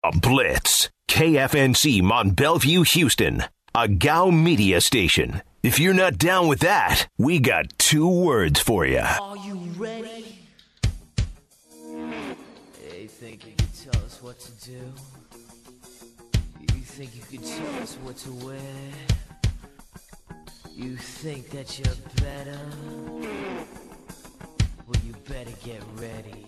A Blitz. KFNC Mont Bellevue, Houston. A Gow Media station. If you're not down with that, we got 2 words for you. Are you ready? You think you could tell us what to do? You think you could tell us what to wear? You think that you're better? Well, you better get ready.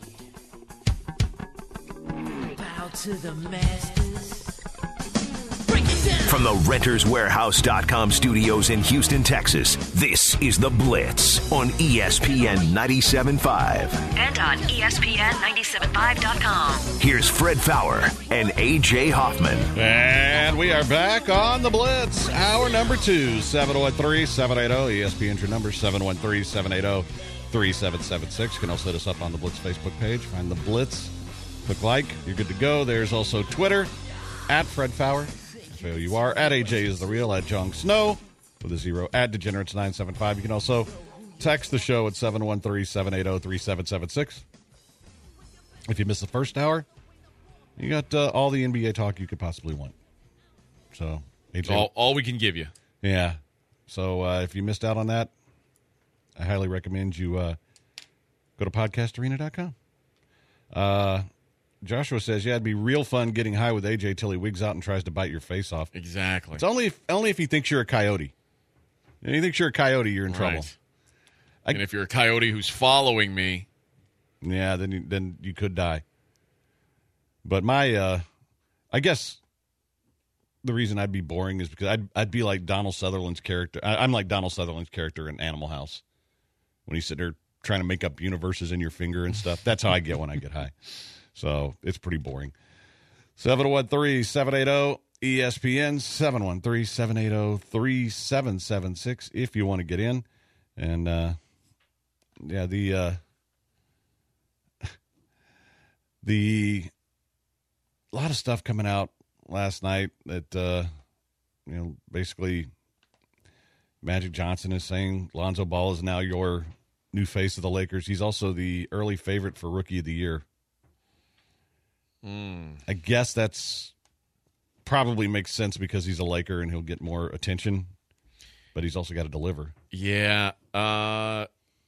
Bow to the masters. Break it down. From the RentersWarehouse.com studios in Houston, Texas, this is The Blitz on ESPN 97.5. And on ESPN975.com. Here's Fred Faour and A.J. Hoffman. And we are back on The Blitz, hour number 2, 713-780. ESPN's your number, 713-780-3776. You can also hit us up on the Blitz Facebook page. Find The Blitz. Click like. You're good to go. There's also Twitter, at Fred Faour. F-A-O-U-R. At AJ is the real. At Jong Snow with a 0. At Degenerates975. You can also text the show at 713-780-3776. If you missed the first hour, you got all the NBA talk you could possibly want. So, AJ, all we can give you. Yeah. So, if you missed out on that, I highly recommend you go to podcastarena.com. Joshua says, yeah, it'd be real fun getting high with AJ till he wigs out and tries to bite your face off. Exactly. It's only if he thinks you're a coyote. If he thinks you're a coyote, you're in trouble. And if you're a coyote who's following me, yeah, then you could die. But my, I guess the reason I'd be boring is because I'd be like Donald Sutherland's character. I'm like Donald Sutherland's character in Animal House when he's sitting there trying to make up universes in your finger and stuff. That's how I get when I get high. So it's pretty boring. 713-780-ESPN, 713-780-3776 if you want to get in. And, yeah, the a lot of stuff coming out last night that, basically Magic Johnson is saying Lonzo Ball is now your new face of the Lakers. He's also the early favorite for Rookie of the Year. I guess that's probably makes sense because he's a Laker and he'll get more attention, but he's also got to deliver. Yeah. Man,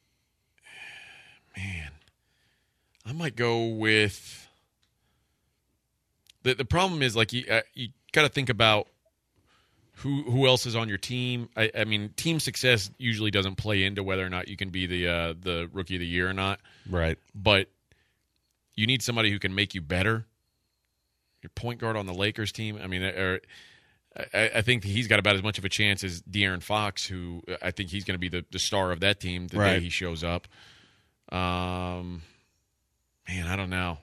I might go with the problem is like you got to think about who else is on your team. I mean, team success usually doesn't play into whether or not you can be the Rookie of the Year or not. Right. But you need somebody who can make you better. Your point guard on the Lakers team, I mean, I think he's got about as much of a chance as De'Aaron Fox, who I think he's going to be the star of that team the day he shows up. Man, I don't know.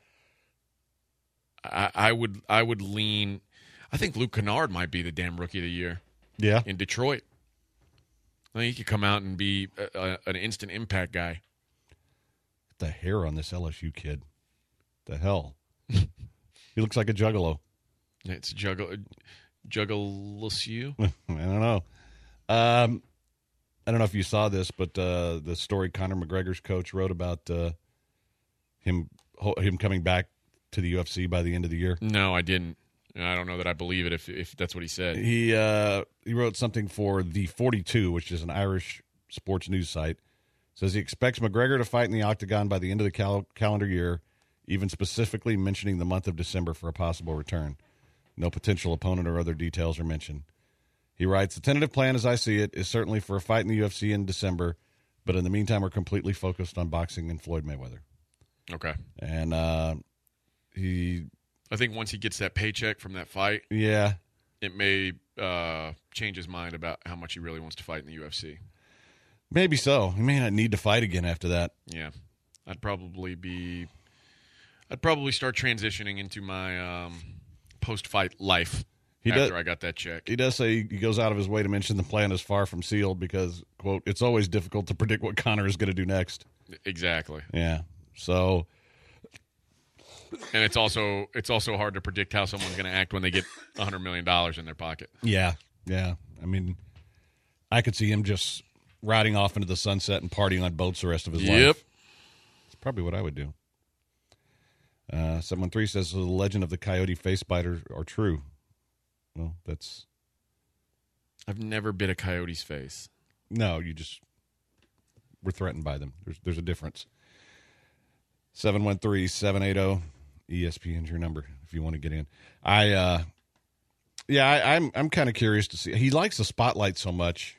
I would lean. I think Luke Kennard might be the damn Rookie of the Year. Yeah, in Detroit. I think he could come out and be an instant impact guy. The hair on this LSU kid. The hell. He looks like a juggalo. It's juggalous you. I don't know. I don't know if you saw this, but the story Conor McGregor's coach wrote about him coming back to the UFC by the end of the year. No, I didn't. I don't know that I believe it if that's what he said. He wrote something for The 42, which is an Irish sports news site. Says he expects McGregor to fight in the octagon by the end of the calendar year, even specifically mentioning the month of December for a possible return. No potential opponent or other details are mentioned. He writes, the tentative plan as I see it is certainly for a fight in the UFC in December, but in the meantime we're completely focused on boxing and Floyd Mayweather. Okay. And I think once he gets that paycheck from that fight, yeah, it may change his mind about how much he really wants to fight in the UFC. Maybe so. He may not need to fight again after that. Yeah. I'd probably start transitioning into my post-fight life after I got that check. He does say he goes out of his way to mention the plan is far from sealed because, quote, it's always difficult to predict what Conor is going to do next. Exactly. Yeah. So. And it's also hard to predict how someone's going to act when they get $100 million in their pocket. Yeah. Yeah. I mean, I could see him just riding off into the sunset and partying on boats the rest of his life. Yep. It's probably what I would do. 713 says the legend of the coyote face biter are true. Well, I've never bit a coyote's face. No, you just were threatened by them. There's a difference. 713-780 ESPN's your number if you want to get in. I'm kind of curious to see. He likes the spotlight so much.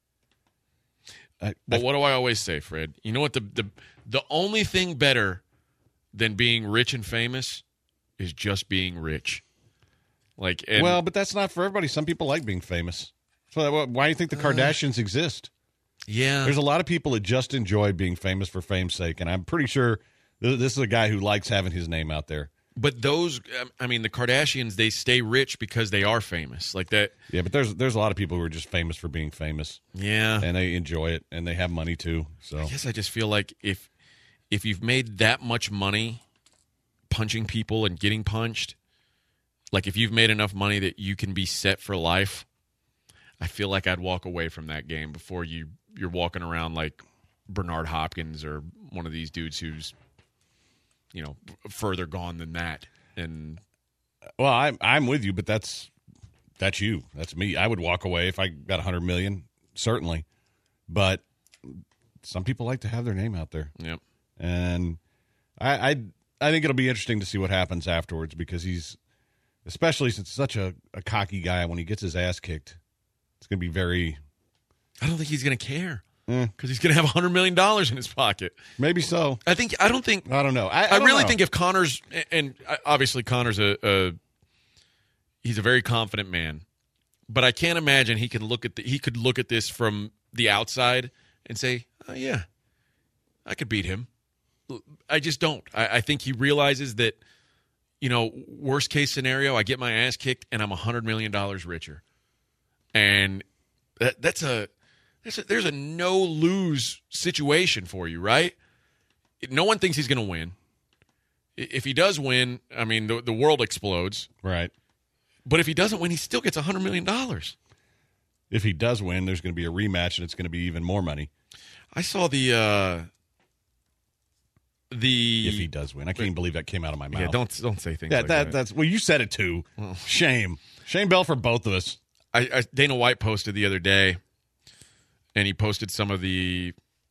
But what do I always say, Fred? You know what? The only thing better than being rich and famous is just being rich. But that's not for everybody. Some people like being famous. So why do you think the Kardashians exist? Yeah. There's a lot of people that just enjoy being famous for fame's sake, and I'm pretty sure this is a guy who likes having his name out there. But the Kardashians, they stay rich because they are famous. Like that. Yeah, but there's a lot of people who are just famous for being famous. Yeah. And they enjoy it, and they have money too. So I guess I just feel like if you've made that much money punching people and getting punched, like if you've made enough money that you can be set for life, I feel like I'd walk away from that game before you're walking around like Bernard Hopkins or one of these dudes who's, further gone than that. And well, I'm with you, but that's you. That's me. I would walk away if I got $100 million, certainly. But some people like to have their name out there. Yep. And I think it'll be interesting to see what happens afterwards because especially since such a cocky guy, when he gets his ass kicked, it's going to be very. I don't think he's going to care. Because he's going to have $100 million in his pocket. Maybe so. I don't know. I really know. think if Connor's, and obviously Connor's he's a very confident man, but I can't imagine he could look at this from the outside and say, oh, yeah, I could beat him. I just don't. I think he realizes that, worst case scenario, I get my ass kicked and I'm $100 million richer. And there's a no-lose situation for you, right? No one thinks he's going to win. If he does win, the world explodes. Right. But if he doesn't win, he still gets $100 million. If he does win, there's going to be a rematch, and it's going to be even more money. I saw if he does win. I can't even believe that came out of my mouth. Yeah, don't say things like that. That's well, you said it too. Well, Shame Bell for both of us. Dana White posted the other day, and he posted some of the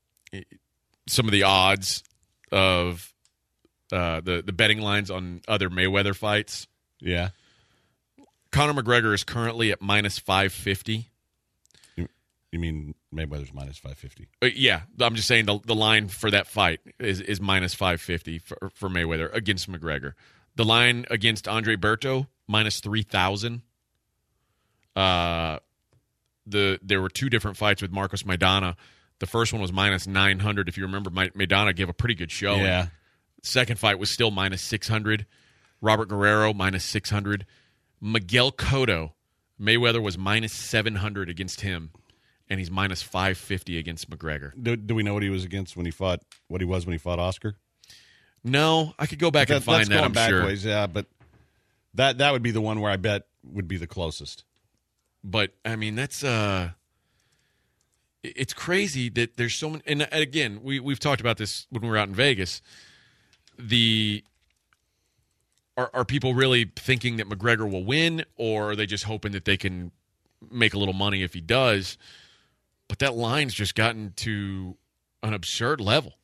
odds of the betting lines on other Mayweather fights. Yeah. Conor McGregor is currently at minus 550. You mean Mayweather's minus 550? Yeah, I'm just saying the line for that fight is minus 550 for Mayweather against McGregor. The line against Andre Berto, minus 3,000. There were two different fights with Marcos Maidana. The first one was minus 900. If you remember, Maidana gave a pretty good show. Yeah. The second fight was still minus 600. Robert Guerrero, minus 600. Miguel Cotto, Mayweather was minus 700 against him, and he's minus 550 against McGregor. Do we know what he was against when he fought? What he was when he fought Oscar? No, I could go back and find that. I'm backwards, sure. Yeah, but that would be the one where I bet would be the closest. But that's it's crazy that there's so many. And again, we've talked about this when we were out in Vegas. Are people really thinking that McGregor will win, or are they just hoping that they can make a little money if he does? But that line's just gotten to an absurd level.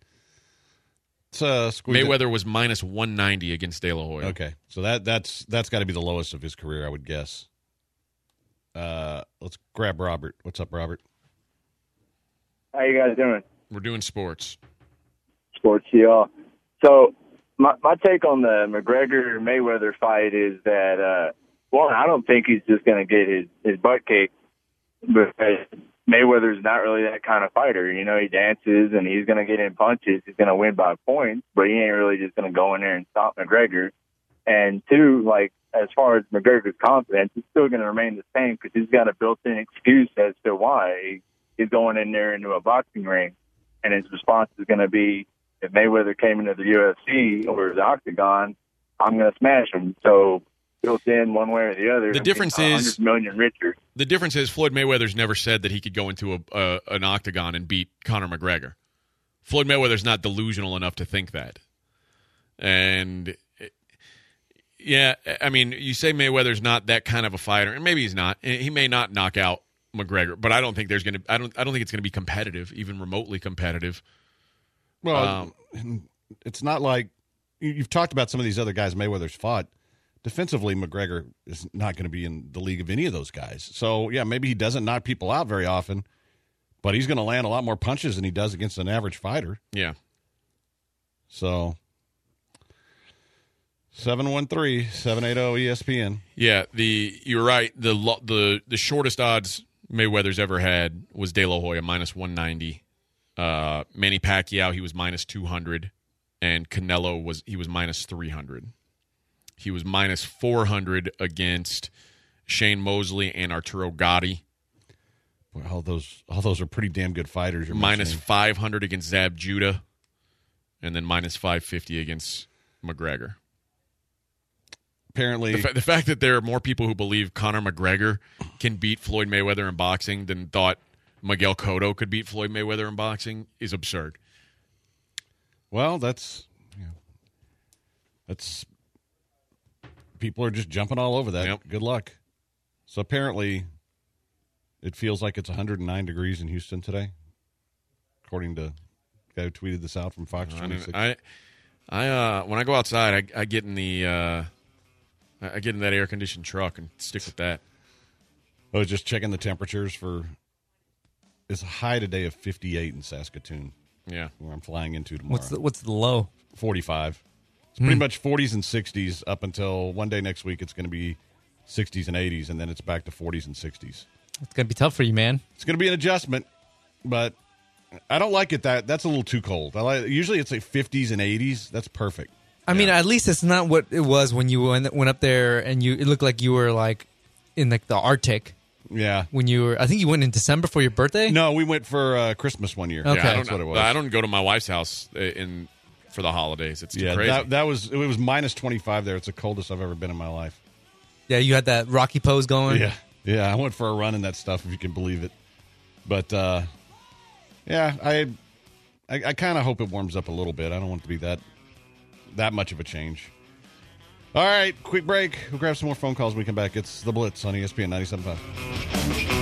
Mayweather was minus 190 against De La Hoya. Okay, so that's got to be the lowest of his career, I would guess. Let's grab Robert. What's up, Robert? How you guys doing? We're doing sports. Sports, y'all. So my take on the McGregor-Mayweather fight is that, one, I don't think he's just going to get his butt kicked because Mayweather's not really that kind of fighter. He dances and he's going to get in punches. He's going to win by points, but he ain't really just going to go in there and stop McGregor. And two, as far as McGregor's confidence, it's still going to remain the same because he's got a built-in excuse as to why he's going in there into a boxing ring. And his response is going to be, if Mayweather came into the UFC or the Octagon, I'm going to smash him. So built in one way or the other. The difference is $100 million richer. The difference is Floyd Mayweather's never said that he could go into an octagon and beat Conor McGregor. Floyd Mayweather's not delusional enough to think that. And yeah, I mean, you say Mayweather's not that kind of a fighter, and maybe he's not. He may not knock out McGregor, but I don't think I don't think it's going to be competitive, even remotely competitive. Well, it's not like you've talked about some of these other guys Mayweather's fought. Defensively, McGregor is not going to be in the league of any of those guys. So, yeah, maybe he doesn't knock people out very often, but he's going to land a lot more punches than he does against an average fighter. Yeah. So, 713-780-ESPN. Yeah, you're right. The shortest odds Mayweather's ever had was De La Hoya, minus 190. Manny Pacquiao, he was minus 200. And Canelo was minus 300. He was minus 400 against Shane Mosley and Arturo Gatti. Boy, all those are pretty damn good fighters. You're Minus mentioning. 500 against Zab Judah, and then minus 550 against McGregor. Apparently, The fact that there are more people who believe Conor McGregor can beat Floyd Mayweather in boxing than thought Miguel Cotto could beat Floyd Mayweather in boxing is absurd. well, that's people are just jumping all over that. Yep. Good luck. So apparently, it feels like it's 109 degrees in Houston today, according to the guy who tweeted this out from Fox 26. I when I go outside, I get in the I get in that air conditioned truck and stick with that. I was just checking the temperatures for. It's a high today of 58 in Saskatoon, Yeah. where I'm flying into tomorrow. What's the low? 45. It's pretty much 40s and 60s up until one day next week. It's going to be 60s and 80s, and then it's back to 40s and 60s. It's gonna be tough for you, man. It's going to be an adjustment, but I don't like it. That's a little too cold. Usually it's like 50s and 80s. That's perfect. I mean, at least it's not what it was when you went up there and it looked like you were like in like the Arctic Yeah. when you were. I think you went in December for your birthday. No, we went for Christmas one year. Okay. Yeah, That's what it was. I don't go to my wife's house for the holidays. It's too crazy. It was minus 25 there. It's the coldest I've ever been in my life. Yeah, you had that Rocky pose going. Yeah. I went for a run in that stuff, if you can believe it. But yeah, I kind of hope it warms up a little bit. I don't want it to be that much of a change. All right, quick break. We'll grab some more phone calls when we come back. It's The Blitz on ESPN 97.5.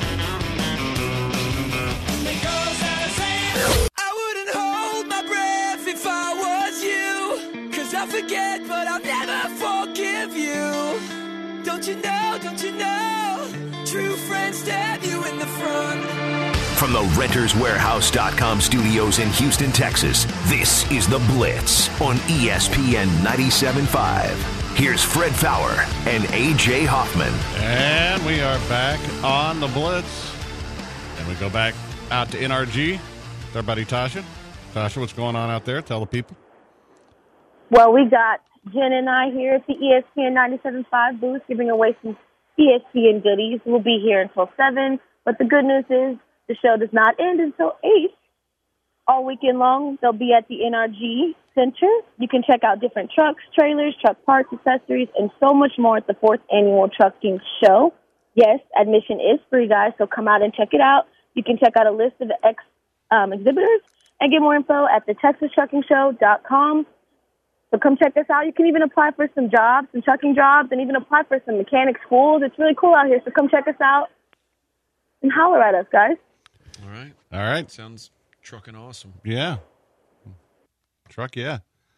I forget, but I'll never forgive you. Don't you know? True friends stab you in the front. From the RentersWarehouse.com studios in Houston, Texas, this is The Blitz on ESPN 97.5. Here's Fred Fowler and A.J. Hoffman. And we are back on The Blitz. And we go back out to NRG with our buddy Tasha. Tasha, what's going on out there? Tell the people. Well, we got Jen and I here at the ESPN 97.5 booth giving away some ESPN goodies. We'll be here until 7, but the good news is the show does not end until 8. All weekend long, they'll be at the NRG Center. You can check out different trucks, trailers, truck parts, accessories, and so much more at the 4th Annual Trucking Show. Yes, admission is free, guys, so come out and check it out. You can check out a list of the exhibitors and get more info at thetexastruckingshow.com. So come check us out. You can even apply for some jobs, some trucking jobs, and even apply for some mechanic schools. It's really cool out here. So come check us out and holler at us, guys. All right. All right. Sounds trucking awesome. Yeah. Truck, yeah.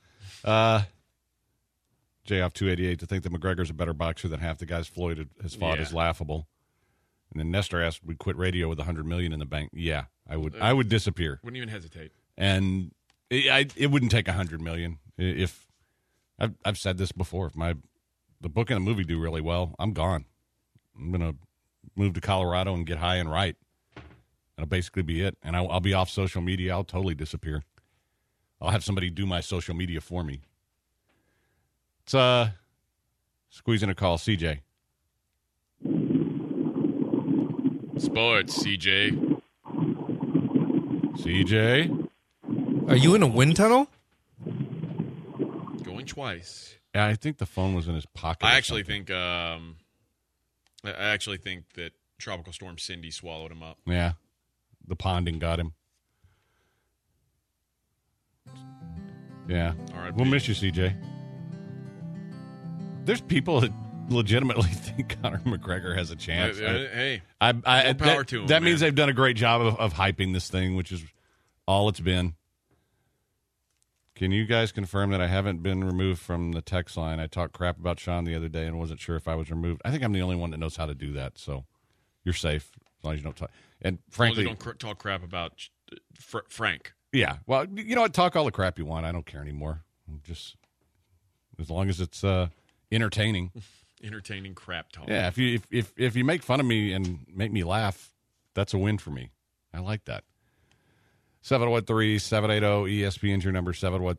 Jay off 288 to think that McGregor's a better boxer than half the guys Floyd has fought is laughable. And then Nestor asked, "We'd quit radio with $100 million in the bank." Yeah, I would. I would disappear. Wouldn't even hesitate. And it wouldn't take $100 million. If I've said this before, if the book and the movie do really well, I'm gone. I'm gonna move to Colorado and get high and write. That'll basically be it. And I'll be off social media. I'll totally disappear. I'll have somebody do my social media for me. It's squeezing a call, CJ. Sports, CJ. CJ? Are you in a wind tunnel? Going twice. Yeah, I think the phone was in his pocket. I actually think that Tropical Storm Cindy swallowed him up. Yeah. The ponding got him. Yeah. R.I.P. We'll miss you, CJ. There's people that legitimately think Conor McGregor has a chance. Hey, more power to him, That means man. they've done a great job of hyping this thing, which is all it's been. Can you guys confirm that I haven't been removed from the text line? I talked crap about Sean the other day and wasn't sure if I was removed. I think I'm the only one that knows how to do that, so you're safe as long as you don't talk. And frankly, don't talk crap about Frank. yeah. Well, you know what? Talk all the crap you want. I don't care anymore. Just as long as it's entertaining. Entertaining crap talk. Yeah. If you make fun of me and make me laugh, that's a win for me. I like that. 713-780-ESPN's your number,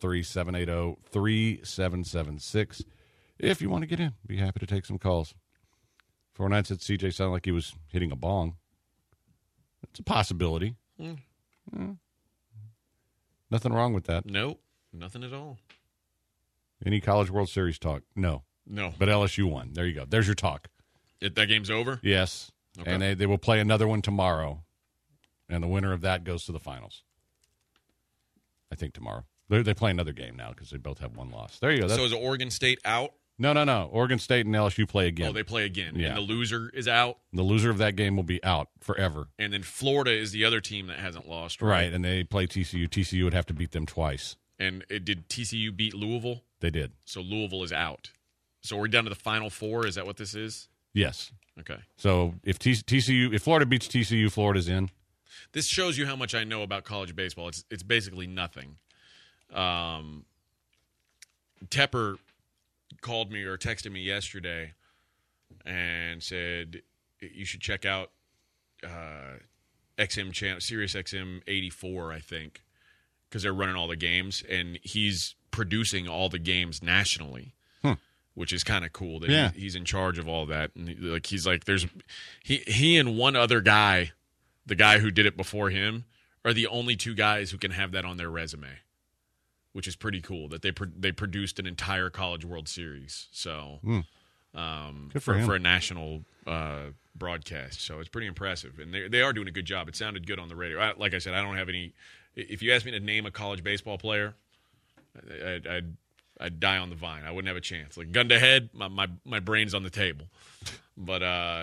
713-780-3776. If you want to get in, be happy to take some calls. 49 said CJ sounded like he was hitting a bong. It's a possibility. Nothing wrong with that. Nope, nothing at all. Any College World Series talk? No. No. But LSU won. There you go. There's your talk. That game's over? Yes. Okay. And they will play another one tomorrow. And the winner of that goes to the finals. I think tomorrow. They play another game now because they both have one loss. There you go. So is Oregon State out? No. Oregon State and LSU play again. Oh, they play again. Yeah. And the loser is out? The loser of that game will be out forever. And then Florida is the other team that hasn't lost, Right, and they play TCU. TCU would have to beat them twice. And did TCU beat Louisville? They did. So Louisville is out. So we're down to the Final Four? Is that what this is? Yes. Okay. So if Florida beats TCU, Florida's in. This shows you how much I know about college baseball. It's basically nothing. Tepper called me or texted me yesterday and said you should check out XM channel, Sirius XM 84, I think, because they're running all the games, and he's producing all the games nationally, which is kind of cool that he's in charge of all that. And he's like, he and one other guy, the guy who did it before him, are the only two guys who can have that on their resume, which is pretty cool that they produced an entire College World Series. So Good for him. a national broadcast. So it's pretty impressive. And they are doing a good job. It sounded good on the radio. Like I said, I don't have any – if you asked me to name a college baseball player, I'd die on the vine. I wouldn't have a chance. Like gun to head, my brain's on the table. But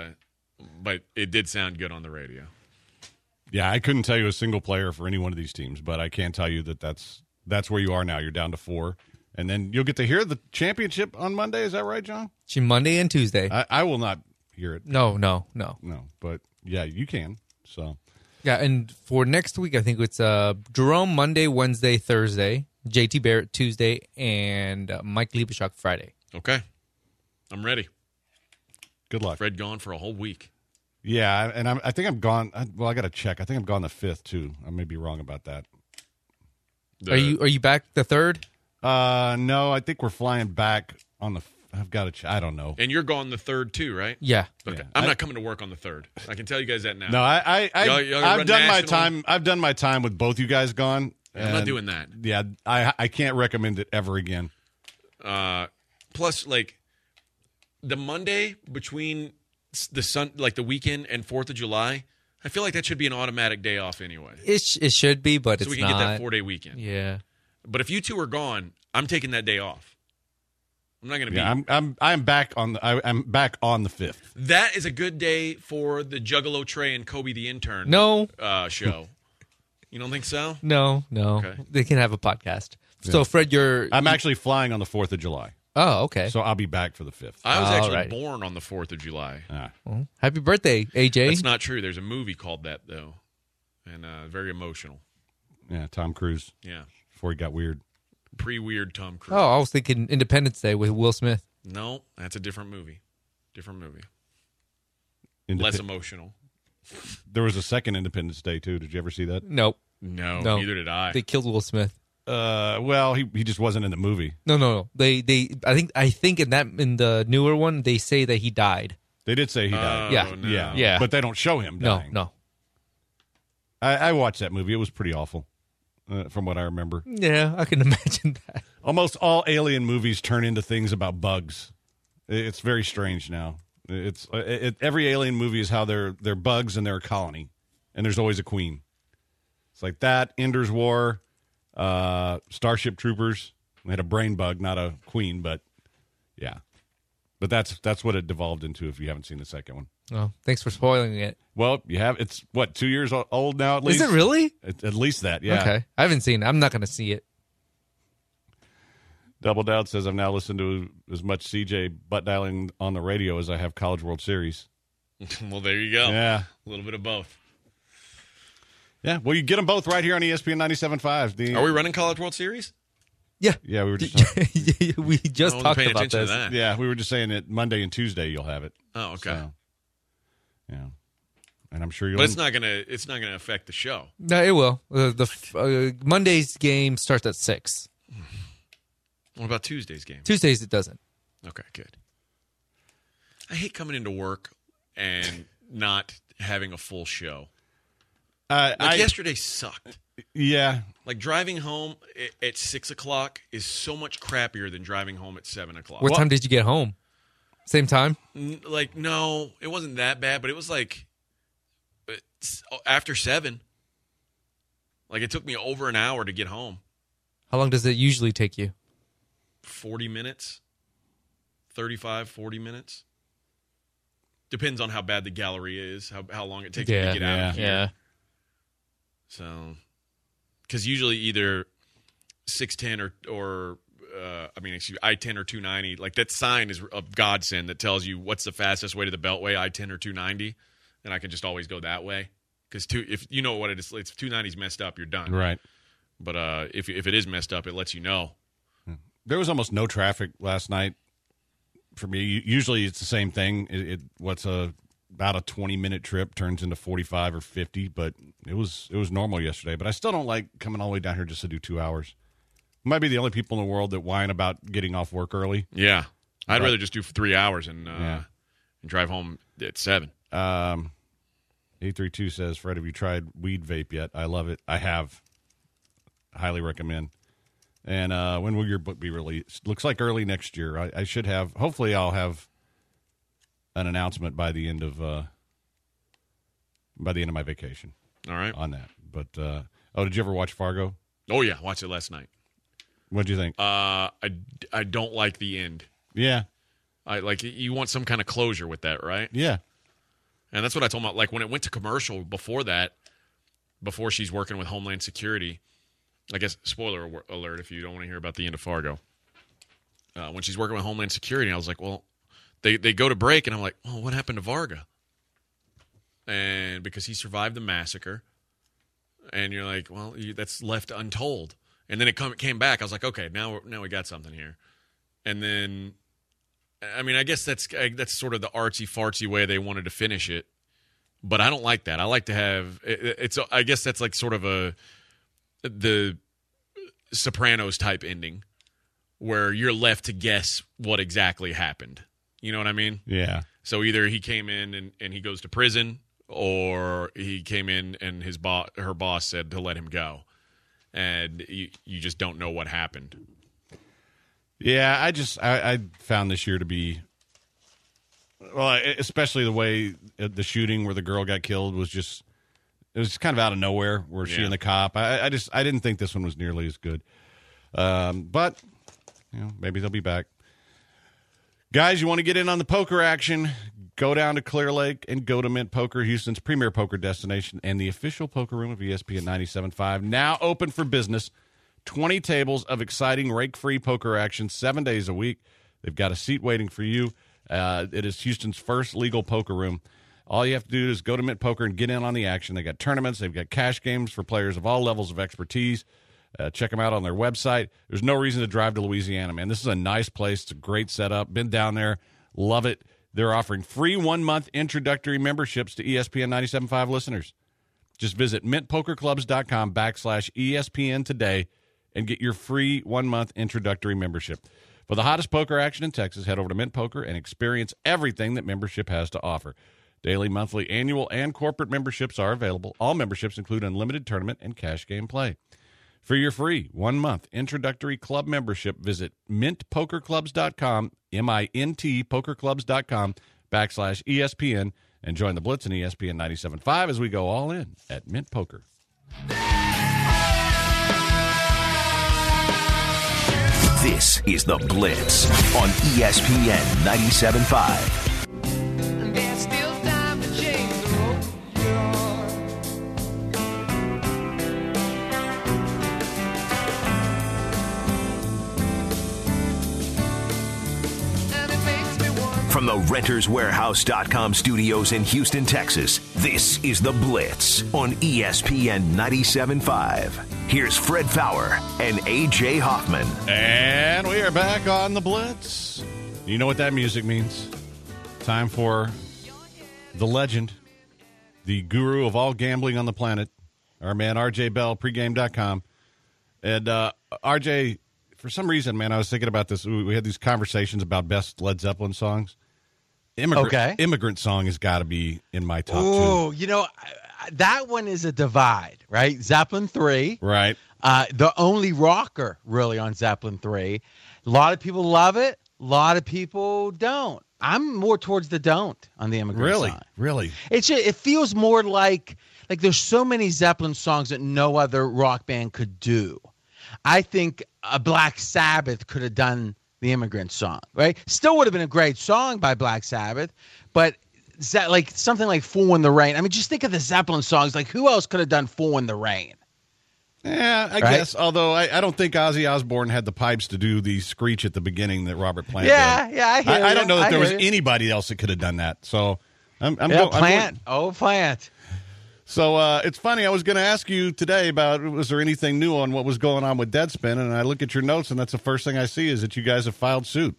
it did sound good on the radio. Yeah, I couldn't tell you a single player for any one of these teams, but I can tell you that that's where you are now. You're down to 4. And then you'll get to hear the championship on Monday. Is that right, John? Monday and Tuesday. I will not hear it. No. No, but yeah, you can. So Yeah, and for next week, I think it's Jerome Monday, Wednesday, Thursday, JT Barrett Tuesday, and Mike Liebeshock Friday. Okay. I'm ready. good luck. Fred gone for a whole week. Yeah, and I think I'm gone. Well, I got to check. I think I'm gone the 5th too. I may be wrong about that. Are you back the 3rd? No, I think we're flying back on the. I've got to check. I don't know. And you're gone the 3rd too, right? Yeah. Okay. Yeah. I'm not coming to work on the 3rd. I can tell you guys that now. No, Y'all I've run done my national? time. I've done my time with both you guys gone. I'm not and, doing that. Yeah, I can't recommend it ever again. Plus, like the Monday between the weekend and 4th of July, I feel like that should be an automatic day off anyway. It should be, but So it's we can not. get that 4-day weekend. Yeah. But if you two are gone, I'm taking that day off. I'm not going to be. Yeah, I'm back on the. I'm back on the 5th. That is a good day for the Juggalo Trey and Kobe the Intern. No. Show. You don't think so? No. Okay. They can have a podcast. So, Fred, I'm actually flying on the 4th of July, Oh, okay. so I'll be back for the 5th. I was actually Alright. born on the 4th of July. Well, happy birthday, AJ. That's not true. There's a movie called that, though, and very emotional. Yeah, Tom Cruise Yeah. before he got weird. Pre-weird Tom Cruise. Oh, I was thinking Independence Day with Will Smith. No, that's a different movie. Different movie. Less emotional. There was a second Independence Day too. Did you ever see that? Nope. No, No. neither did I. They killed Will Smith. Well, he just wasn't in the movie. No. They I think in the newer one they say that he died. They did say he died. Yeah. no. Yeah. But they don't show him dying. No. I watched that movie. It was pretty awful, from what I remember. Yeah, I can imagine that. Almost all alien movies turn into things about bugs. It's very strange now. Every alien movie is how they're bugs and they're a colony, and there's always a queen. It's like that, Ender's War, Starship Troopers. We had a brain bug, not a queen, but yeah. But that's what it devolved into if you haven't seen the second one. Oh, thanks for spoiling it. Well, you have. It's, 2 years old now at least? Is it really? At least that, yeah. Okay. I haven't seen it. I'm not going to see it. Double Down says, I've now listened to as much CJ butt dialing on the radio as I have College World Series. Well, there you go. Yeah. A little bit of both. Yeah, well, you get them both right here on ESPN 97.5. Are we running College World Series? Yeah. Yeah, we were just we just talked paying about attention this. to that. yeah, we were just saying that Monday and Tuesday you'll have it. Oh, okay. So, yeah, and I'm sure you'll. But it's not gonna affect the show. No, it will. Monday's game starts at 6. What about Tuesday's game? Tuesdays it doesn't. Okay, good. I hate coming into work and not having a full show. Yesterday sucked. Yeah. Like driving home at 6 o'clock is so much crappier than driving home at 7 o'clock. What time did you get home? Same time? Like, no, it wasn't that bad, but it was like after 7. Like, it took me over an hour to get home. How long does it usually take you? 40 minutes. 35, 40 minutes. Depends on how bad the gallery is, how long it takes me to get out of here. Yeah. So, because usually either 610 or I-10 or 290. Like, that sign is a godsend that tells you what's the fastest way to the Beltway, I-10 or 290, and I can just always go that way. Because if you know what it is, if 290's messed up, you're done. Right. But if it is messed up, it lets you know. There was almost no traffic last night for me. Usually it's the same thing. What's about a 20-minute trip turns into 45 or 50, but it was normal yesterday. But I still don't like coming all the way down here just to do 2 hours. Might be the only people in the world that whine about getting off work early. Yeah. I'd rather just do 3 hours and drive home at 7. 832 says, Fred, have you tried weed vape yet? I love it. I have. Highly recommend. And when will your book be released? Looks like early next year. I should have. Hopefully, I'll have an announcement by the end of my vacation. All right. On that. But did you ever watch Fargo? Oh yeah, watched it last night. What'd you think? I don't like the end. Yeah. I like you want some kind of closure with that, right? Yeah. And that's what I told about. Like when it went to commercial before that, before she's working with Homeland Security. I guess, spoiler alert if you don't want to hear about the end of Fargo. When she's working with Homeland Security, I was like, well, they go to break, and I'm like, oh, what happened to Varga? And because he survived the massacre, and you're like, well, that's left untold. And then it came back. I was like, okay, now we got something here. And then, I mean, I guess that's sort of the artsy-fartsy way they wanted to finish it. But I don't like that. I like to have it's. I guess that's like sort of the Sopranos type ending where you're left to guess what exactly happened. You know what I mean? Yeah. So either he came in and he goes to prison, or he came in and her boss said to let him go. And you just don't know what happened. Yeah, I found this year to be, well, especially the way the shooting where the girl got killed was just, it was kind of out of nowhere where she and the cop. I didn't think this one was nearly as good. But, maybe they'll be back. Guys, you want to get in on the poker action, go down to Clear Lake and go to Mint Poker, Houston's premier poker destination and the official poker room of ESPN 97.5. Now open for business. 20 tables of exciting rake-free poker action 7 days a week. They've got a seat waiting for you. It is Houston's first legal poker room. All you have to do is go to Mint Poker and get in on the action. They got tournaments. They've got cash games for players of all levels of expertise. Check them out on their website. There's no reason to drive to Louisiana, man. This is a nice place. It's a great setup. Been down there. Love it. They're offering free 1-month introductory memberships to ESPN 97.5 listeners. Just visit mintpokerclubs.com/ESPN today and get your free 1-month introductory membership. For the hottest poker action in Texas, head over to Mint Poker and experience everything that membership has to offer. Daily, monthly, annual, and corporate memberships are available. All memberships include unlimited tournament and cash game play. For your free 1-month introductory club membership, visit mintpokerclubs.com, MINT pokerclubs.com/ESPN, and join the Blitz and ESPN 97.5 as we go all in at Mint Poker. This is The Blitz on ESPN 97.5. And there's still time to change the road you're on. And it makes me wonder. From the RentersWarehouse.com studios in Houston, Texas, this is The Blitz on ESPN 97.5. Here's Fred Fowler and A.J. Hoffman. And we are back on The Blitz. You know what that music means. Time for the legend, the guru of all gambling on the planet, our man RJ Bell, pregame.com. And RJ, for some reason, man, I was thinking about this. We had these conversations about best Led Zeppelin songs. Immigrant Song has got to be in my top two. Oh, you know, that one is a divide, right? Zeppelin 3. Right. The only rocker, really, on Zeppelin 3. A lot of people love it. A lot of people don't. I'm more towards the don't on the Immigrant Song. Really? It feels more like there's so many Zeppelin songs that no other rock band could do. I think a Black Sabbath could have done the Immigrant Song, right? Still would have been a great song by Black Sabbath, but like something like Fool in the Rain. I mean, just think of the Zeppelin songs. Like, who else could have done Fool in the Rain? Yeah, I guess. Although I don't think Ozzy Osbourne had the pipes to do the screech at the beginning that Robert Plant did. I don't know that there was anybody else that could have done that. So I'm Plant. Plant. So it's funny. I was going to ask you today about was there anything new on what was going on with Deadspin, and I look at your notes, and that's the first thing I see is that you guys have filed suit.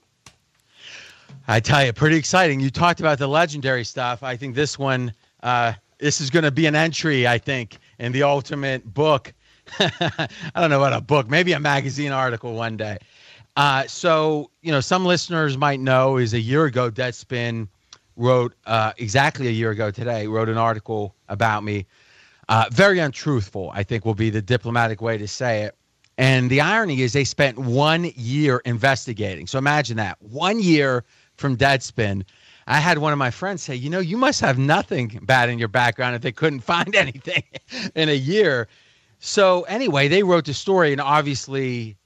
I tell you, pretty exciting. You talked about the legendary stuff. I think this one, this is going to be an entry, I think, in the ultimate book. I don't know about a book, maybe a magazine article one day. So, some listeners might know is a year ago, Deadspin wrote, exactly a year ago today, wrote an article about me. Very untruthful, I think will be the diplomatic way to say it. And the irony is they spent 1 year investigating. So imagine that, 1 year from Deadspin. I had one of my friends say, you must have nothing bad in your background if they couldn't find anything in a year. So anyway, they wrote the story, and obviously,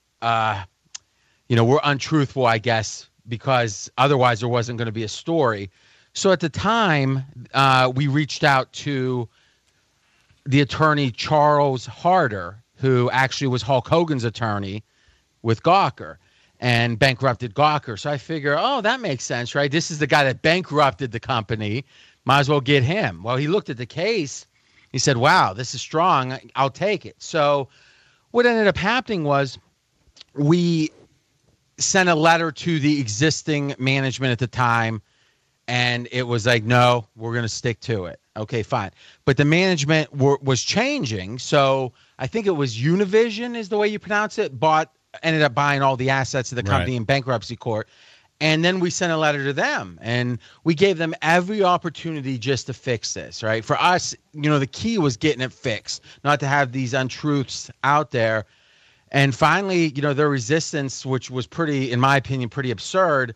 we're untruthful, I guess, because otherwise there wasn't going to be a story. So at the time, we reached out to the attorney Charles Harder, who actually was Hulk Hogan's attorney with Gawker and bankrupted Gawker. So I figure, that makes sense, right? This is the guy that bankrupted the company. Might as well get him. Well, he looked at the case. He said, wow, this is strong. I'll take it. So what ended up happening was we sent a letter to the existing management at the time, and it was like, no, we're going to stick to it. Okay, fine. But the management was changing. So I think it was Univision is the way you pronounce it, ended up buying all the assets of the company in bankruptcy court. And then we sent a letter to them, and we gave them every opportunity just to fix this, right? For us, the key was getting it fixed, not to have these untruths out there. And finally, their resistance, which was pretty, in my opinion, pretty absurd,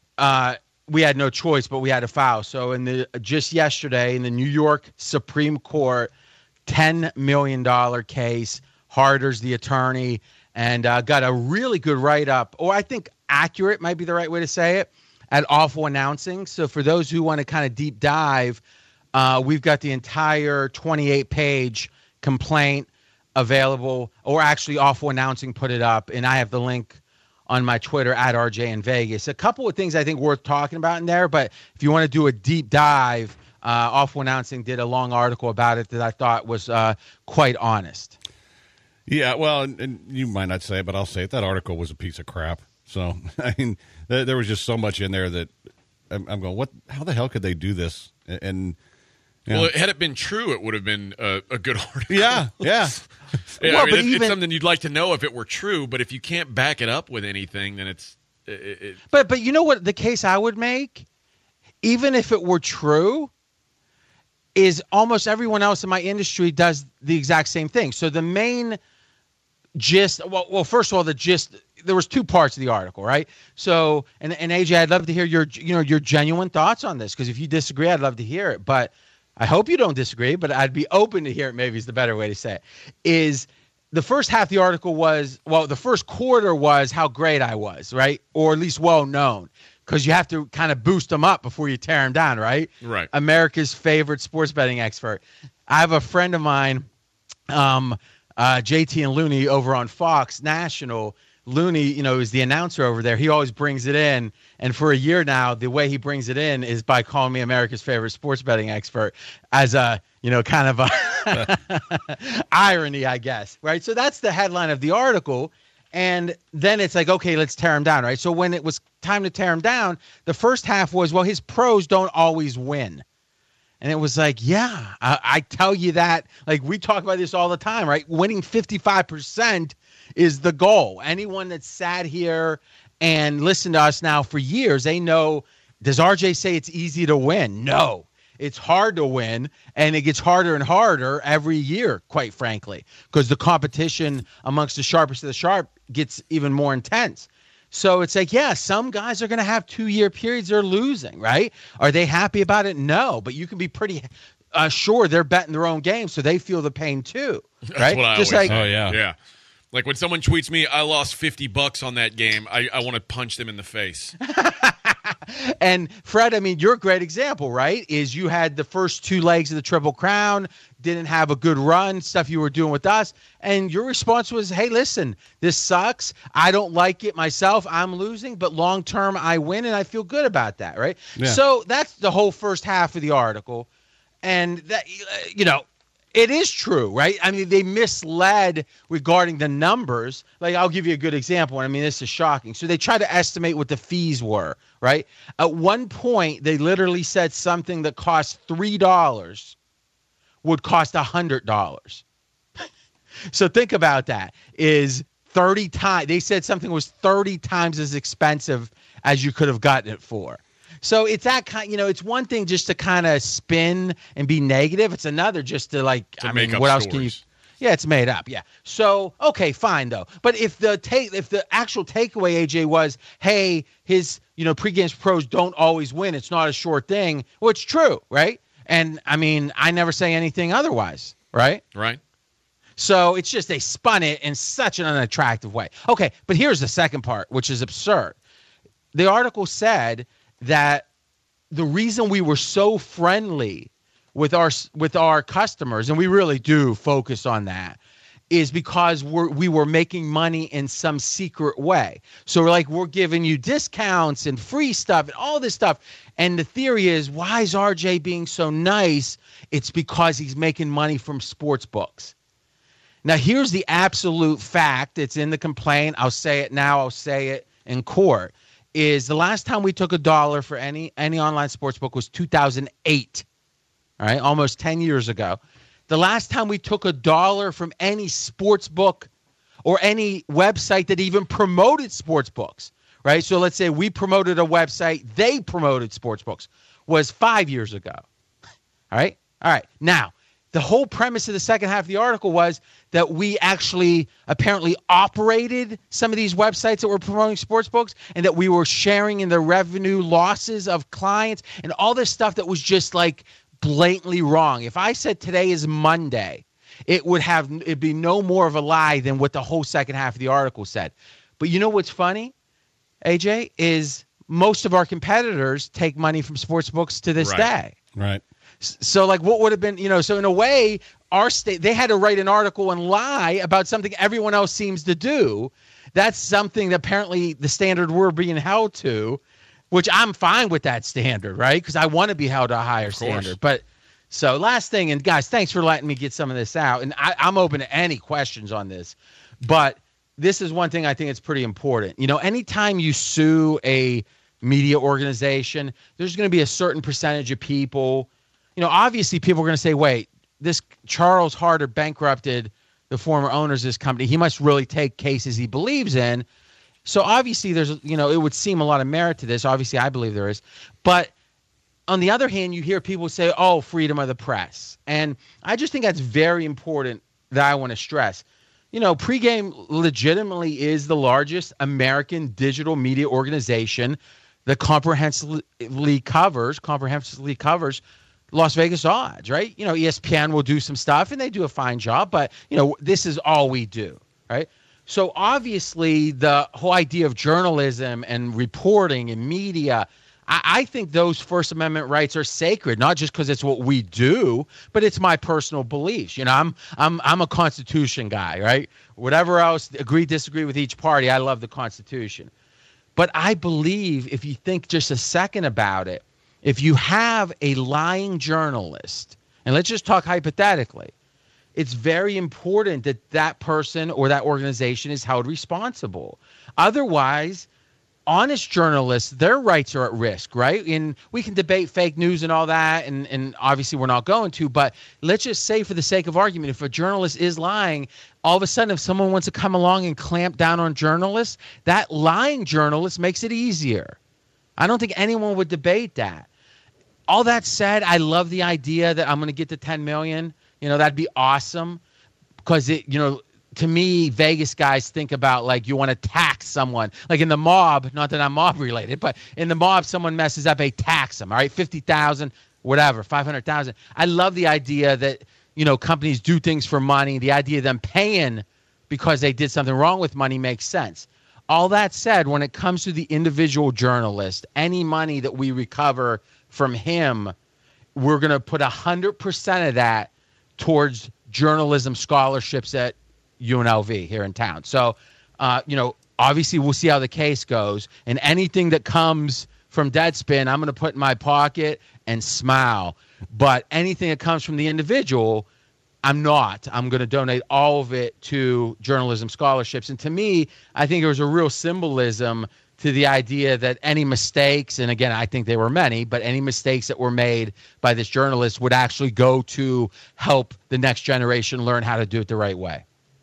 we had no choice, but we had to file. So just yesterday in the New York Supreme Court, $10 million case, Harder's the attorney, and got a really good write-up, or I think accurate might be the right way to say it, at Awful Announcing. So for those who want to kind of deep dive, we've got the entire 28-page complaint available, or actually Awful Announcing put it up, and I have the link on my Twitter at RJ in Vegas. A couple of things I think worth talking about in there, but if you want to do a deep dive, Awful Announcing did a long article about it that I thought was quite honest. Yeah, well, and you might not say it, but I'll say it. That article was a piece of crap. So, I mean, there was just so much in there that I'm going, how the hell could they do this? And well, had it been true, it would have been a good article. Yeah. Well, it's something you'd like to know if it were true, but if you can't back it up with anything, then it's... But you know what the case I would make, even if it were true, is almost everyone else in my industry does the exact same thing. So the main gist, well, first of all, the gist, there was two parts of the article, right? So, and AJ, I'd love to hear your genuine thoughts on this, because if you disagree, I'd love to hear it. But I hope you don't disagree, but I'd be open to hear it, maybe is the better way to say it, is the first half of the article was, well, the first quarter was how great I was, right? Or at least well known, because you have to kind of boost them up before you tear them down, right? Right. America's favorite sports betting expert. I have a friend of mine, JT and Looney over on Fox National. Looney, is the announcer over there. He always brings it in. And for a year now, the way he brings it in is by calling me America's favorite sports betting expert as a, kind of a irony, I guess. Right. So that's the headline of the article. And then it's like, okay, let's tear him down. Right. So when it was time to tear him down, the first half was, well, his pros don't always win. And it was like, yeah, I tell you that. Like, we talk about this all the time, right? Winning 55% is the goal. Anyone that's sat here and listened to us now for years, they know, does RJ say it's easy to win? No. It's hard to win, and it gets harder and harder every year, quite frankly, because the competition amongst the sharpest of the sharp gets even more intense. So it's like, yeah, some guys are going to have 2-year periods they're losing, right? Are they happy about it? No, but you can be pretty sure they're betting their own game, so they feel the pain too, right? That's what I always say. Oh, yeah. Yeah. Like when someone tweets me, I lost $50 on that game, I want to punch them in the face. And Fred, I mean, you're a great example, right? Is you had the first 2 legs of the Triple Crown, didn't have a good run, stuff you were doing with us, and your response was, hey, listen, this sucks. I don't like it myself. I'm losing, but long term I win, and I feel good about that, right? Yeah. So that's the whole first half of the article. And that, it is true, right? I mean, they misled regarding the numbers. Like, I'll give you a good example. And I mean, this is shocking. So they tried to estimate what the fees were, right? At one point, they literally said something that cost $3 would cost $100. So think about that. Is 30 times. They said something was 30 times as expensive as you could have gotten it for. So it's that kind, it's one thing just to kind of spin and be negative. It's another just to what else can you? Yeah, it's made up. Yeah. So, okay, fine though. But if the actual takeaway, AJ, was, hey, his, pregame pros don't always win. It's not a short thing. Well, it's true, right? And I mean, I never say anything otherwise, right? Right. So it's just they spun it in such an unattractive way. Okay, but here's the second part, which is absurd. The article said that the reason we were so friendly with our customers, and we really do focus on that, is because we were making money in some secret way. So we're giving you discounts and free stuff and all this stuff. And the theory is, why is RJ being so nice? It's because he's making money from sports books. Now, here's the absolute fact. It's in the complaint. I'll say it now. I'll say it in court. Is the last time we took $1 for any online sports book was 2008. All right, almost 10 years ago. The last time we took $1 from any sports book or any website that even promoted sports books, right? So let's say we promoted a website, they promoted sports books, was 5 years ago. All right? All right. Now, the whole premise of the second half of the article was that we actually apparently operated some of these websites that were promoting sports books, and that we were sharing in the revenue losses of clients and all this stuff that was just like blatantly wrong. If I said today is Monday, it'd be no more of a lie than what the whole second half of the article said. But you know what's funny, AJ, is most of our competitors take money from sports books to this day. Right. So what would have been, so in a way, they had to write an article and lie about something everyone else seems to do. That's something that apparently the standard we're being held to, which I'm fine with that standard, right? Because I want to be held to a higher standard. But so last thing, and guys, thanks for letting me get some of this out. And I'm open to any questions on this. But this is one thing I think it's pretty important. Anytime you sue a media organization, there's going to be a certain percentage of people. Obviously people are going to say, wait, this Charles Harder bankrupted the former owners of this company. He must really take cases he believes in. So obviously there's, it would seem a lot of merit to this. Obviously I believe there is. But on the other hand, you hear people say, oh, freedom of the press. And I just think that's very important that I want to stress. Pregame legitimately is the largest American digital media organization that comprehensively covers Las Vegas odds, right? ESPN will do some stuff, and they do a fine job, but, this is all we do, right? So obviously the whole idea of journalism and reporting and media, I think those First Amendment rights are sacred, not just because it's what we do, but it's my personal beliefs. I'm a Constitution guy, right? Whatever else, agree, disagree with each party, I love the Constitution. But I believe, if you think just a second about it, if you have a lying journalist, and let's just talk hypothetically, it's very important that that person or that organization is held responsible. Otherwise, honest journalists, their rights are at risk, right? And we can debate fake news and all that, and obviously we're not going to, but let's just say, for the sake of argument, if a journalist is lying, all of a sudden if someone wants to come along and clamp down on journalists, that lying journalist makes it easier. I don't think anyone would debate that. All that said, I love the idea that I'm going to get to 10 million. That'd be awesome, because to me, Vegas guys think about, like, you want to tax someone. Like in the mob, not that I'm mob related, but in the mob, someone messes up, they tax them, all right? 50,000, whatever, 500,000. I love the idea that, companies do things for money. The idea of them paying because they did something wrong with money makes sense. All that said, when it comes to the individual journalist, any money that we recover from him, we're going to put 100% of that towards journalism scholarships at UNLV here in town. So, obviously we'll see how the case goes, and anything that comes from Deadspin, I'm going to put in my pocket and smile. But anything that comes from the individual, I'm not. I'm going to donate all of it to journalism scholarships. And to me, I think there was a real symbolism to the idea that any mistakes, and again, I think they were many, but any mistakes that were made by this journalist would actually go to help the next generation learn how to do it the right way.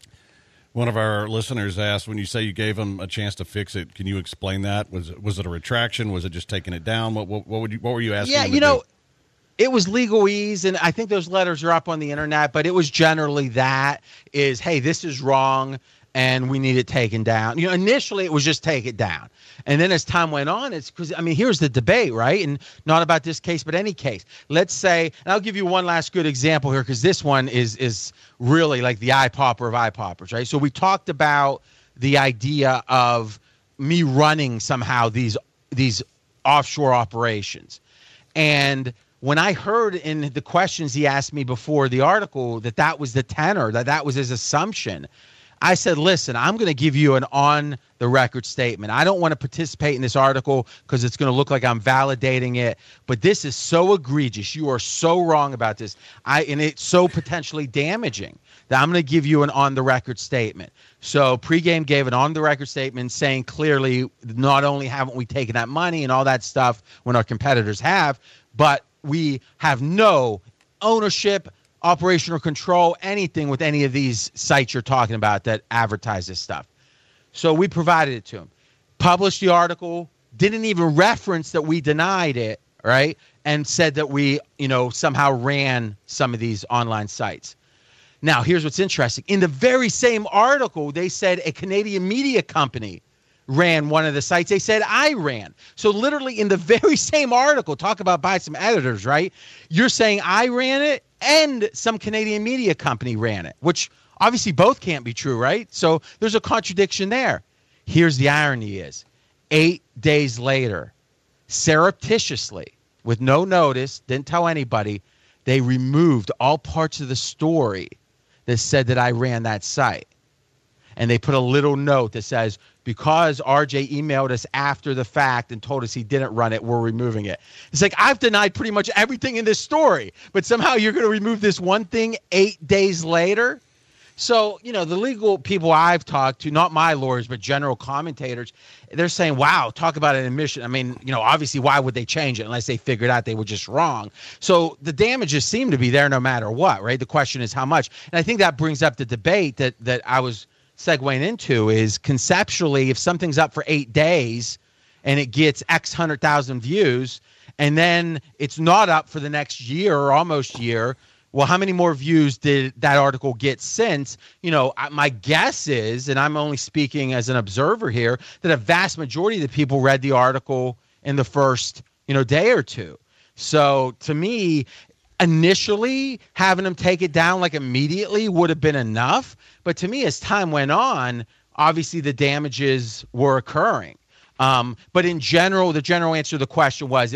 One of our listeners asked, when you say you gave him a chance to fix it, can you explain that? Was it a retraction? Was it just taking it down? What were you asking? Yeah, it was legalese, and I think those letters are up on the internet, but it was generally that is, hey, this is wrong, and we need it taken down. Initially it was just take it down. And then as time went on, it's because, here's the debate, right? And not about this case, but any case. Let's say, and I'll give you one last good example here, because this one is really like the eye popper of eye poppers, right? So we talked about the idea of me running somehow these offshore operations. And when I heard in the questions he asked me before the article that was the tenor, that was his assumption, I said, listen, I'm going to give you an on-the-record statement. I don't want to participate in this article because it's going to look like I'm validating it, but this is so egregious. You are so wrong about this, and it's so potentially damaging that I'm going to give you an on-the-record statement. So Pregame gave an on-the-record statement saying clearly not only haven't we taken that money and all that stuff when our competitors have, but we have no ownership, operational control, anything with any of these sites you're talking about that advertise this stuff. So we provided it to him, published the article, didn't even reference that we denied it, right? And said that we, somehow ran some of these online sites. Now, here's what's interesting. In the very same article, they said a Canadian media company ran one of the sites. They said I ran. So literally in the very same article, talk about by some editors, right? You're saying I ran it and some Canadian media company ran it, which obviously both can't be true, right? So there's a contradiction there. Here's the irony is 8 days later, surreptitiously, with no notice, didn't tell anybody, they removed all parts of the story that said that I ran that site. And they put a little note that says, because RJ emailed us after the fact and told us he didn't run it, we're removing it. It's like, I've denied pretty much everything in this story, but somehow you're going to remove this one thing 8 days later? So, the legal people I've talked to, not my lawyers, but general commentators, they're saying, wow, talk about an admission. Obviously, why would they change it unless they figured out they were just wrong? So the damages seem to be there no matter what, right? The question is how much. And I think that brings up the debate that I was segueing into is conceptually, if something's up for 8 days and it gets X 100,000 views and then it's not up for the next year or almost year, well, how many more views did that article get since? My guess is, and I'm only speaking as an observer here, that a vast majority of the people read the article in the first, day or two. So to me, initially having him take it down like immediately would have been enough. But to me, as time went on, obviously the damages were occurring. But in general, the general answer to the question was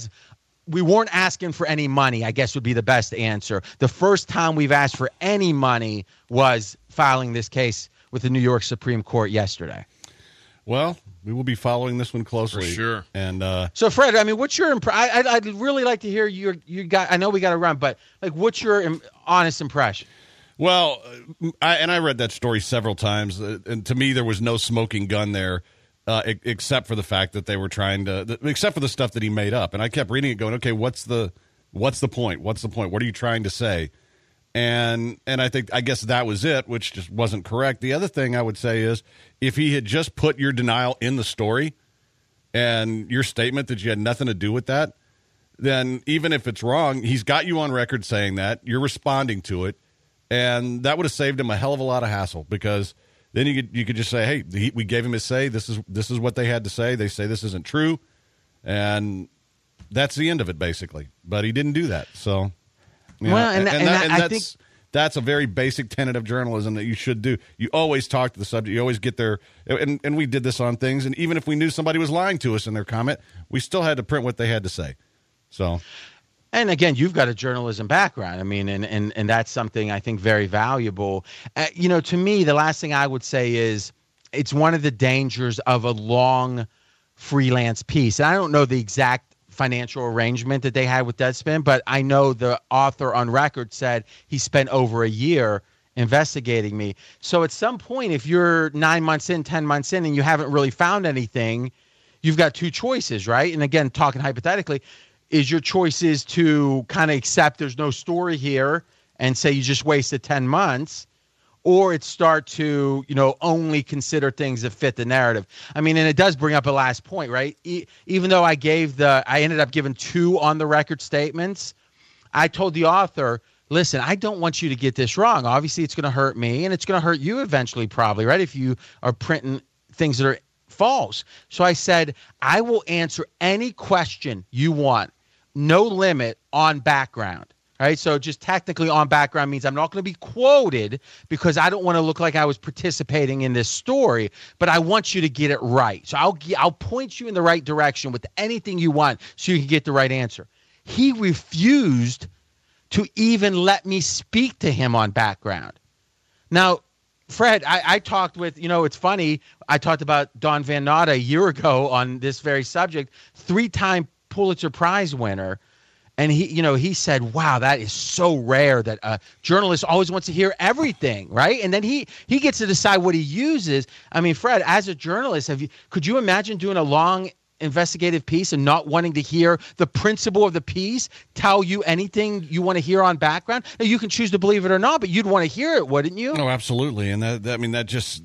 we weren't asking for any money, I guess would be the best answer. The first time we've asked for any money was filing this case with the New York Supreme Court yesterday. Well, we will be following this one closely. For sure. And so, Fred, I mean, what's your I'd really like to hear you got. I know we got to run, but like, what's your honest impression? Well, I read that story several times, and to me, there was no smoking gun there, except for the fact that they were trying to, except for the stuff that he made up. And I kept reading it, going, okay, what's the point? What's the point? What are you trying to say? And I guess that was it, which just wasn't correct. The other thing I would say is, if he had just put your denial in the story and your statement that you had nothing to do with that, then even if it's wrong, he's got you on record saying that, you're responding to it, and that would have saved him a hell of a lot of hassle, because then you could just say, hey, we gave him his say. This is what they had to say. They say this isn't true, and that's the end of it, basically. But he didn't do that, so. Yeah. Well, I think that's a very basic tenet of journalism that you should do. You always talk to the subject. You always get there. And we did this on things. And even if we knew somebody was lying to us in their comment, we still had to print what they had to say. So. And again, you've got a journalism background. I mean, and that's something I think very valuable. To me, the last thing I would say is it's one of the dangers of a long freelance piece. And I don't know the exact financial arrangement that they had with Deadspin, but I know the author on record said he spent over a year investigating me. So at some point, if you're 9 months in, 10 months in, and you haven't really found anything, you've got two choices, right? And again, talking hypothetically, is your choice is to kind of accept there's no story here and say you just wasted 10 months, or it start to, only consider things that fit the narrative. I mean, and it does bring up a last point, right? Even though I ended up giving 2 on the record statements, I told the author, listen, I don't want you to get this wrong. Obviously, it's going to hurt me, and it's going to hurt you eventually, probably, right? If you are printing things that are false. So I said, I will answer any question you want, no limit on background. Right, so just technically on background means I'm not going to be quoted because I don't want to look like I was participating in this story, but I want you to get it right. So I'll point you in the right direction with anything you want so you can get the right answer. He refused to even let me speak to him on background. Now, Fred, I talked with, it's funny, I talked about Don Van Natta a year ago on this very subject, 3-time Pulitzer Prize winner. And he said, wow, that is so rare that a journalist always wants to hear everything, right? And then he gets to decide what he uses. I mean, Fred, as a journalist, could you imagine doing a long investigative piece and not wanting to hear the principle of the piece tell you anything you want to hear on background? Now, you can choose to believe it or not, but you'd want to hear it, wouldn't you? No, absolutely. And that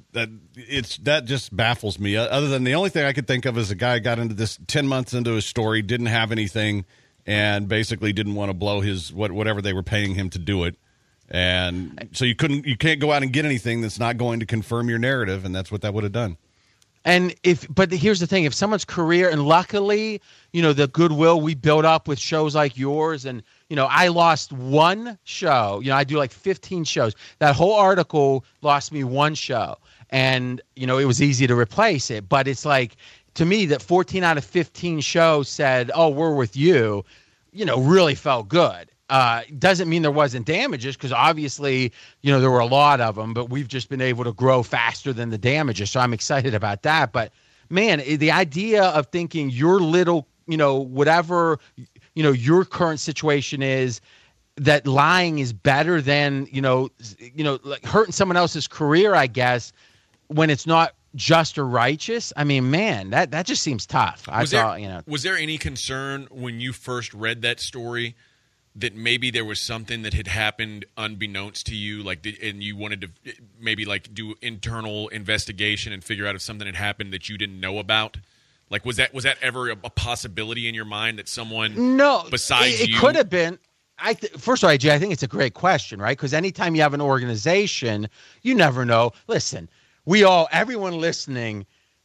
just baffles me. Other than the only thing I could think of is a guy got into this 10 months into his story, didn't have anything, and basically didn't want to blow his whatever they were paying him to do it. And so you can't go out and get anything that's not going to confirm your narrative, and that's what that would have done. But here's the thing, if someone's career, and luckily, the goodwill we built up with shows like yours, and, I lost one show, I do like 15 shows. That whole article lost me one show, and, it was easy to replace it. But it's like, to me, that 14 out of 15 shows said, oh, we're with you, really felt good. Doesn't mean there wasn't damages, because obviously, there were a lot of them, but we've just been able to grow faster than the damages. So I'm excited about that. But man, the idea of thinking your little, whatever, your current situation is, that lying is better than, like hurting someone else's career, I guess, when it's not just or righteous. I mean, man, that just seems tough. Was there any concern when you first read that story that maybe there was something that had happened unbeknownst to you, and you wanted to maybe do internal investigation and figure out if something had happened that you didn't know about? Like, was that ever a possibility in your mind that someone besides you? It could have been. First of all, AJ, I think it's a great question, right? Because anytime you have an organization, you never know. Listen, everyone listening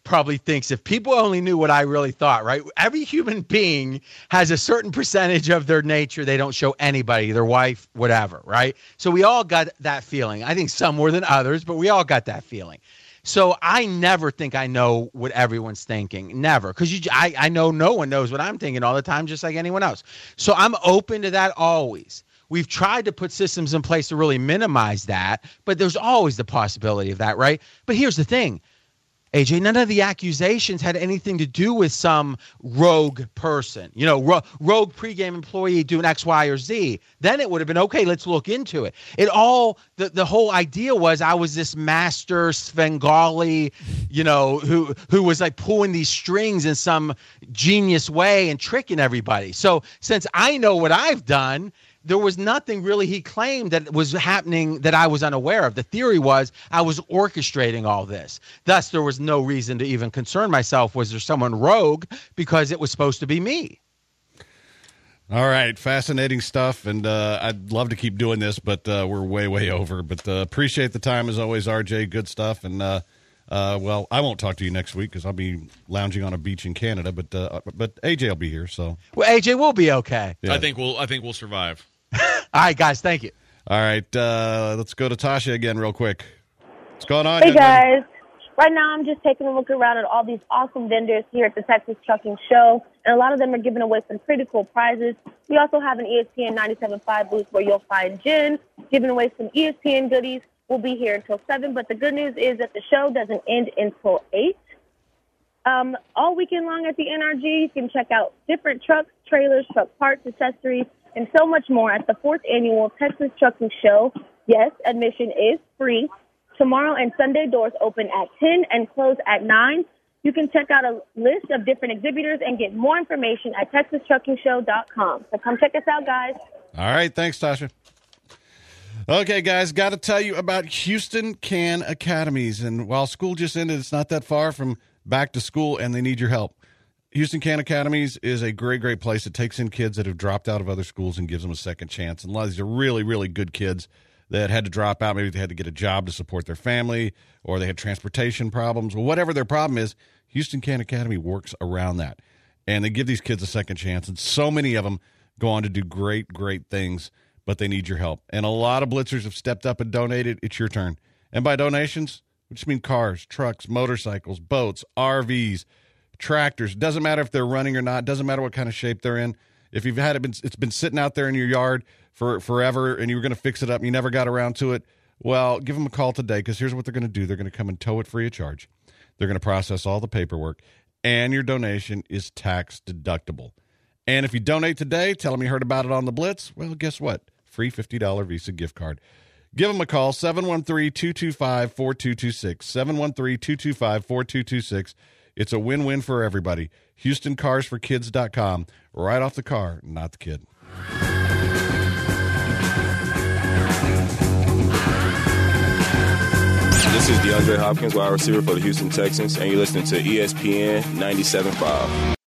probably thinks if people only knew what I really thought, right? Every human being has a certain percentage of their nature they don't show anybody, their wife, whatever, right? So we all got that feeling. I think some more than others, but we all got that feeling. So I never think I know what everyone's thinking. Never. Because I know no one knows what I'm thinking all the time, just like anyone else. So I'm open to that always. We've tried to put systems in place to really minimize that, but there's always the possibility of that, right? But here's the thing. AJ, none of the accusations had anything to do with some rogue person, rogue pregame employee doing X, Y, or Z. Then it would have been, okay, let's look into it. The whole idea was I was this master Svengali, who was like pulling these strings in some genius way and tricking everybody. So since I know what I've done, there was nothing really he claimed that was happening that I was unaware of. The theory was I was orchestrating all this. Thus, there was no reason to even concern myself. Was there someone rogue? Because it was supposed to be me. All right. Fascinating stuff. And I'd love to keep doing this, but we're way, way over. But appreciate the time as always, RJ. Good stuff. And, well, I won't talk to you next week because I'll be lounging on a beach in Canada. But AJ will be here. So, well, AJ will be okay. Yeah. I think we'll survive. All right, guys. Thank you. All right. Let's go to Tasha again real quick. What's going on? Hey, guys. Right now, I'm just taking a look around at all these awesome vendors here at the Texas Trucking Show, and a lot of them are giving away some pretty cool prizes. We also have an ESPN 97.5 booth where you'll find Jen giving away some ESPN goodies. We'll be here until 7, but the good news is that the show doesn't end until 8. All weekend long at the NRG, you can check out different trucks, trailers, truck parts, accessories, and so much more at the 4th Annual Texas Trucking Show. Yes, admission is free. Tomorrow and Sunday, doors open at 10 and close at 9. You can check out a list of different exhibitors and get more information at TexasTruckingShow.com. So come check us out, guys. All right. Thanks, Tasha. Okay, guys, got to tell you about Houston Can Academies. And while school just ended, it's not that far from back to school, and they need your help. Houston Can Academies is a great, great place. It takes in kids that have dropped out of other schools and gives them a second chance. And a lot of these are really, really good kids that had to drop out. Maybe they had to get a job to support their family, or they had transportation problems. Well, whatever their problem is, Houston Can Academy works around that. And they give these kids a second chance. And so many of them go on to do great, great things, but they need your help. And a lot of blitzers have stepped up and donated. It's your turn. And by donations, we just mean cars, trucks, motorcycles, boats, RVs, tractors. Doesn't matter if they're running or not. Doesn't matter what kind of shape they're in. If you've had it's been sitting out there in your yard for forever and you were going to fix it up and you never got around to it, well, give them a call today, because here's what they're going to do. They're going to come and tow it free of charge. They're going to process all the paperwork, and your donation is tax deductible. And if you donate today, tell them you heard about it on the Blitz, well, guess what? Free $50 Visa gift card. Give them a call, 713-225-4226, 713-225-4226. It's a win-win for everybody. HoustonCarsForKids.com. Right off the car, not the kid. This is DeAndre Hopkins, wide receiver for the Houston Texans, and you're listening to ESPN 97.5.